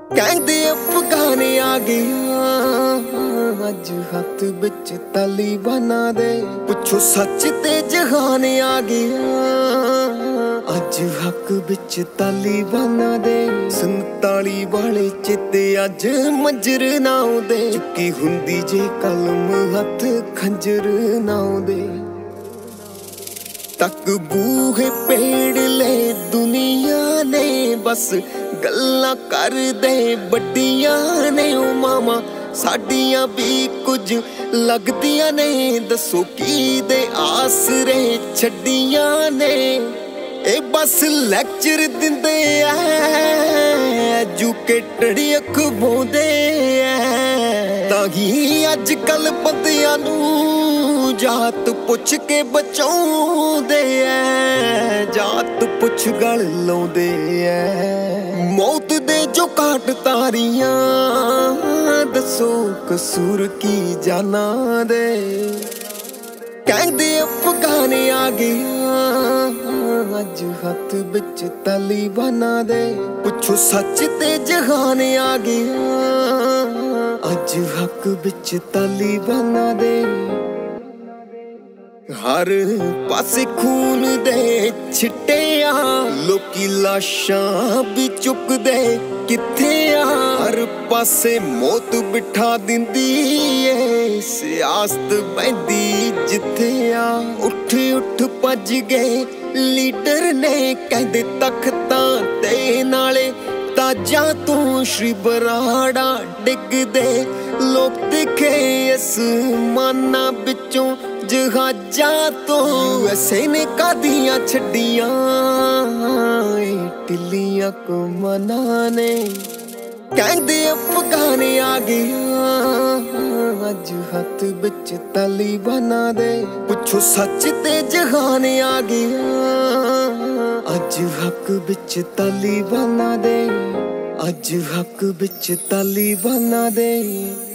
कहते अफगान आ गया अज हाथ बिच तालिबाना दे पुछो सच ते जहान आ गया अज हक बिच तालिबाना दे 47 वाले चिते अज मंजर ना आउंदे चुकी हुंदी जे कलम हथ खंजर ना आउंदे तक बूहे पेड़ ले दुनिया ने बस गल्लां कर दे बड्डियां ने ओ मामा साडियां भी कुछ लगदियां ने दसो की दे आसरे छड्डियां ने ए बस लैक्चर दिंदे एजुकेटेड अखबाउंदे ताही अज कल बंदियां नूं जात पुछ के बचाउंदे जात पुछ गल लाउंदे मौत दे जो काट तारियां दसो कसूर की जाना दे कहंदे अफगान आ गया अज हाथ बिच तालिबाना दे पुछो सच ते जहान आ गया अज हक बिच तालिबाना दे हर पासे खून दे छिट्टे लोकी लाशां भी चुकदे किथे हर पासे मौत बिठा दिंदी ए सियासत बहंदी जिथे उठ उठ भज गए लीडर ने कहंदे तख्तां ते नाले ताजा तू श्री बराड़ा डिगदे लोग दिखे आसमानां विचों जहाजा तो ऐसे ने कादियां छड्डियां टिल्लियां को मनाने कहंदे अफगान आ गया अज हाथ बिच तालिबाना दे पुछो सच ते जहान आ गया अज हक बिच तालिबाना दे अज हक बिच तालिबाना दे।